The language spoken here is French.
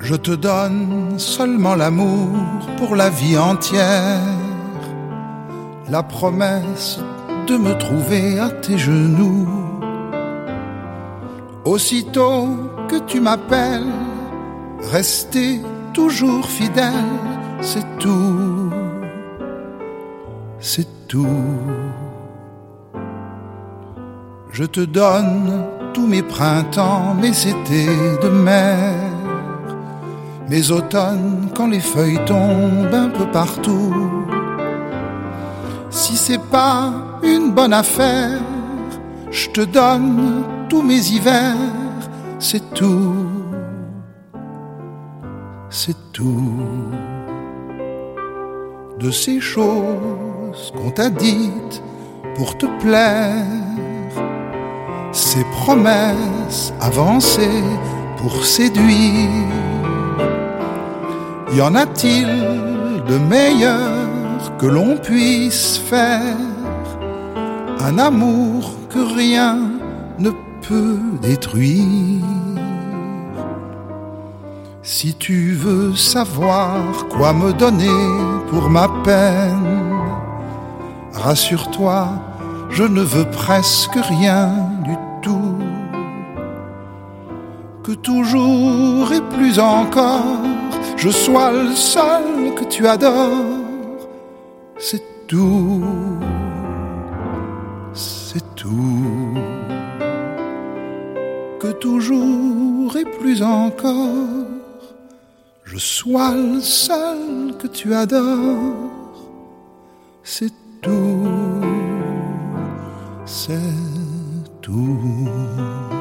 Je te donne seulement l'amour pour la vie entière, la promesse de me trouver à tes genoux. Aussitôt que tu m'appelles, rester toujours fidèle, c'est tout, c'est tout. Je te donne tous mes printemps, mes étés de mer, mes automnes quand les feuilles tombent un peu partout. Si c'est pas une bonne affaire, je te donne tous mes hivers, c'est tout, c'est tout. De ces choses qu'on t'a dites pour te plaire, ces promesses avancées pour séduire, y en a-t-il de meilleur que l'on puisse faire? Un amour que rien ne peut détruire. Si tu veux savoir quoi me donner pour ma peine, rassure-toi, je ne veux presque rien du tout. Que toujours et plus encore, je sois le seul que tu adores, c'est tout, c'est tout. Que toujours et plus encore, je sois le seul que tu adores, c'est tout, c'est tout.